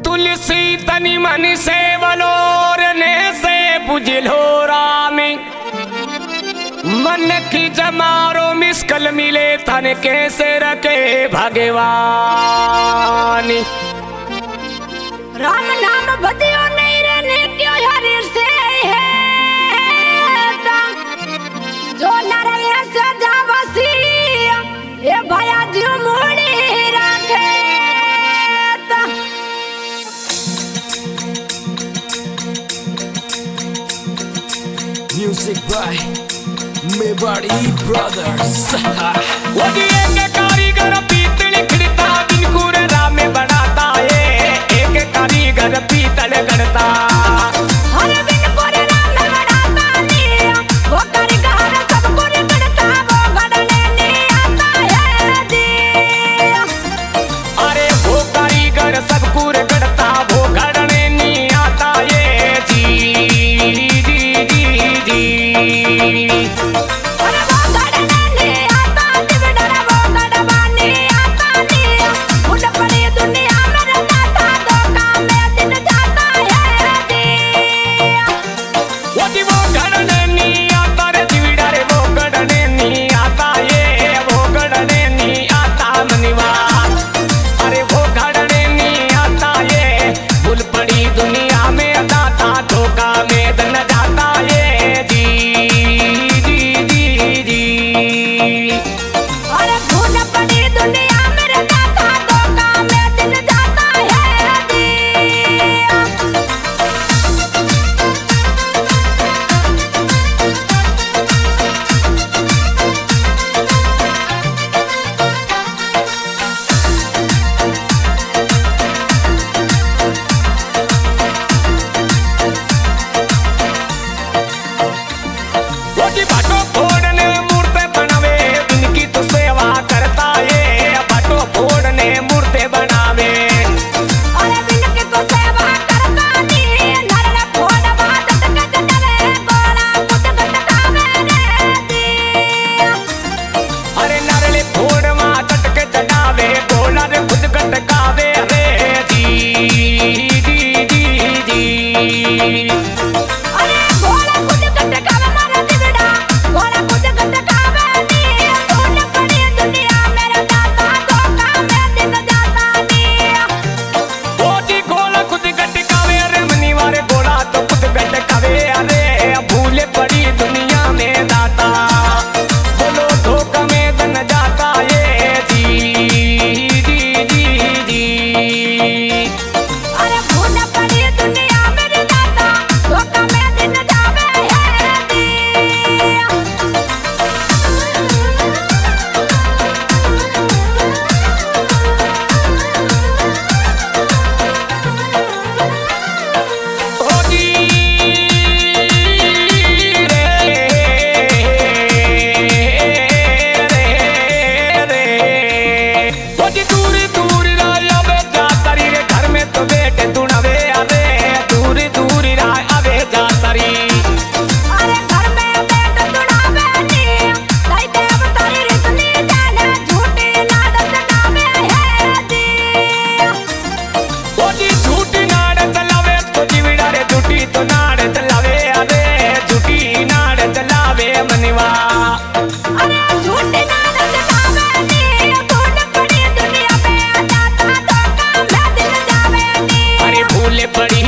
तुलसी तनि मन से वलोरने से बुझलो रामी मन की जमारो मिस्कल मिले तन कैसे रखे भगवानी राम नाम बदियो नहीं रहने क्यों हरि से है जो नरय से जावसी ये भया जीव मुड़ी रखे Music by Mewari Brothers. वो दिए के कारीगर पीतल खिड़ता दिन कुरे राम में बनाता है एक कारीगर पीतल गढ़ता हर बिन कोरे राम में बनाता नहीं वो कारीगर सब कोरे गढ़ता वो गढ़ने नहीं आता है दी अरे वो कारीगर सब कुरे गढ़ता वो गढ़ने नहीं आता ये जी जी जी जी अरे वो गढ़ने नहीं आता दिवडर वो गढ़वानी आता नहीं उड़ पड़ी दुनिया में रहता था दो काम में दिन जाता है दी वो जी वो गढ़ने नहीं आता रे दिविडर वो गढ़ने नहीं आता ये वो गढ़ने नहीं आता मनिवा अरे वो गढ़ने नहीं आता ये भूल पड़ी दुनिया में दाता धोखा में दन जाता ये जी जी जी जी अरे भूल पड़ी दुनिया में रहता था दो काम में दिन जाता है दी वो जी बाटो फोड़ने मूर्ते बनावे इनकी तो सेवा करता ये बाटो फोड़ने मूर्ते बनावे अरे बिन के तो सेवा करता नी नरने फोड़ बात तक जटवे गोला कुट गटकावे रे दी अरे नरले फोड़ मां टटके चढ़ावे गोला रे खुद गटकावे रे जी जी जी जी अरे गोला कुट गटकावे मारा दिवड़ा गोला कुट गटकावे नी भूल पड़ी दुनिया में रहता था दो काम में दिन जाता नी वो जी गोला खुद गटकावे रे मनीवारे गोला तो खुद गटकावे अरे भूले पड़ी दुनिया में दाता बोलो धोखा में दन जाता ये जी जी जी जी अरे भूल पड़ी दुनिया में रहता था दो काम में दिन जावे है दी ओ जी रे रे ओ जी दूर दूर राय आवे जातरी रे घर में तो बेटे दुनावे अरे दूर दूर राय आवे जातरी अरे घर में बैठ दुड़ावे नी ताई देव तारी रितनी जाने झूठी नाडत नावे है दी ओ जी झूठी नाड़ चलावे तो जीविड़ा रे झूठी तो नाड़ चलावे अरे झूठी नाड़ चलावे मनवा अरे झूठी नाडत नावे नी भूल पड़ी दुनिया में जाता तो काम में दिन जावे नी अरे भूले पड़ी